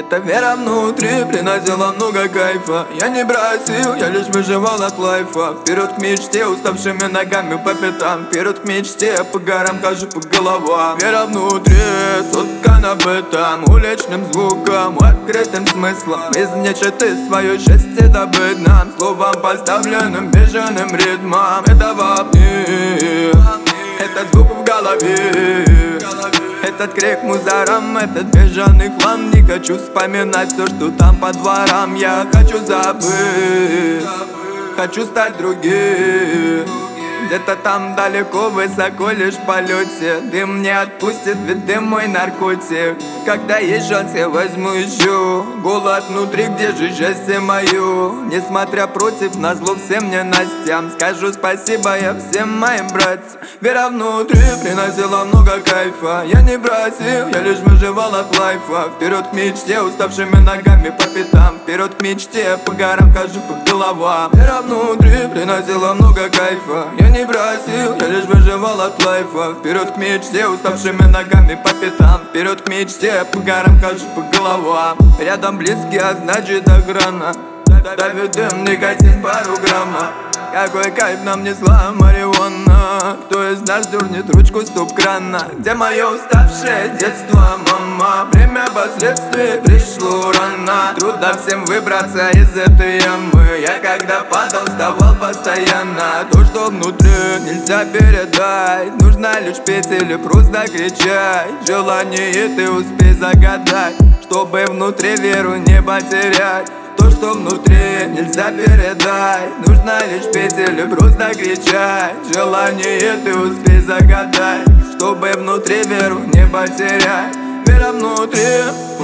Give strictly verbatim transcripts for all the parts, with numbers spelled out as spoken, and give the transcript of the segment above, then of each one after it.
Эта вера внутри приносила много кайфа. Я не бросил, я лишь выживал от лайфа. Вперед к мечте, уставшими ногами по пятам. Вперед к мечте, по горам хожу по головам. Вера внутри, соткана бытом, уличным звуком, открытым смыслом. Из нечиты свое счастье добыть нам, словом поставленным бешеным ритмом. Это вопни, этот звук в голове, этот крик мусором, этот бежаный хлам. Не хочу вспоминать все, что там по дворам. Я хочу забыть, хочу стать другим. Где-то там далеко, высоко, лишь в полете. Дым не отпустит, ведь дым мой наркотик. Когда есть шанс, я возьму еще. Голод внутри, где же счастье мое? Несмотря против, назло всем ненастьям, скажу спасибо я всем моим братьям. Вера внутри приносила много кайфа. Я не бросил, я лишь выживал от лайфа. Вперед к мечте, уставшими ногами по пятам. Вперед к мечте, по горам хожу по головам. Вера внутри приносила много кайфа. Я не бросил, я лишь выживал от лайфа. Вперед к мечте, уставшими ногами по пятам. Вперед к мечте, по горам хожу по головам. Рядом близкие, а значит охрана. Давит дым, никотин пару грамма. Какой кайф нам несла марихуана. Кто из нас дернет ручку стоп-крана? Где мое уставшее детство, мама? Время последствий пришло рано. Трудно всем выбраться из этой ямы. Я когда падал, вставал постоянно. То, что внутри, нельзя передать. Нужно лишь петь или просто кричать. Желание ты успей загадать, чтобы внутри веру не потерять. То, что внутри, нельзя передать. Нужно лишь петь или просто кричать. Желание ты успей загадать, чтобы внутри веру не потерять. Вера внутри,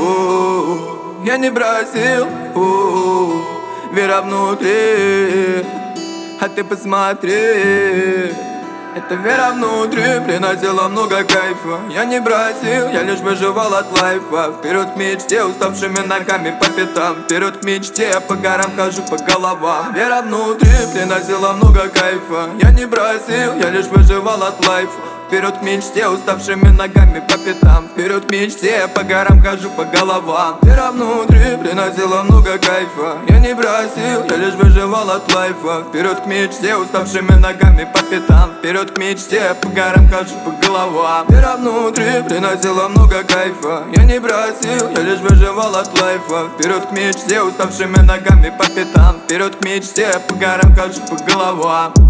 у-у-у. Я не бросил, у-у-у. Вера внутри, а ты посмотри. Эта вера внутри приносила много кайфа. Я не бросил, я лишь выживал от лайфа. Вперед к мечте, уставшими ногами по пятам. Вперед к мечте, по горам хожу по головам. Вера внутри приносила много кайфа. Я не бросил, я лишь выживал от лайфа. Вперед к мечте, уставшими ногами по пятам. Вперед к мечте, по горам хожу по головам. Вера внутри приносила много кайфа. Я не бросил, я лишь выживал от лайфа. Вперед к мечте, уставшими ногами по пятам. Вперед к мечте, по горам хожу по головам. Вера внутри приносила много кайфа. Я не бросил, я лишь выживал от лайфа. Вперед к мечте, уставшими ногами по пятам. Вперед к мечте, по горам хожу по головам.